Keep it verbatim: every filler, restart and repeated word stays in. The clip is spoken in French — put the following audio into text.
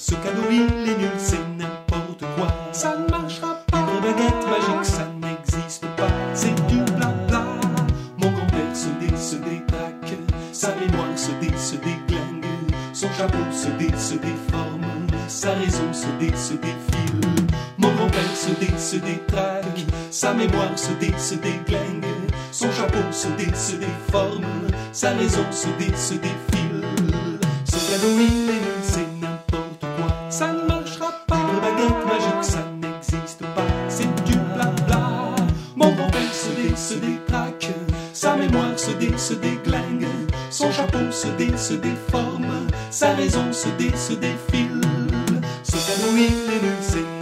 Ce cadeau il est nul, c'est n'importe quoi. Ça ne marchera pas. Une baguette magique, ça n'existe pas. C'est du blabla. Mon grand-père se dé, se détraque. Sa mémoire se dé, se déglingue. Son chapeau se dé, se déforme. Sa raison se dé, se défile. Mon grand-père se dé, se détraque. Sa mémoire se dé, se déglingue. Son chapeau se dé, se déforme. Sa raison se dé, se défile. Ce cadeau il est nul, c'est n'importe quoi. Ça ne marchera pas. Une baguette magique, ça n'existe pas. C'est du blabla. Mon grand-père se dé, se détraque. Sa mémoire se dé, se déglingue. Son chapeau se dé, se déforme. Sa raison se dé, se défile. Ce cadeau il est nul, c'est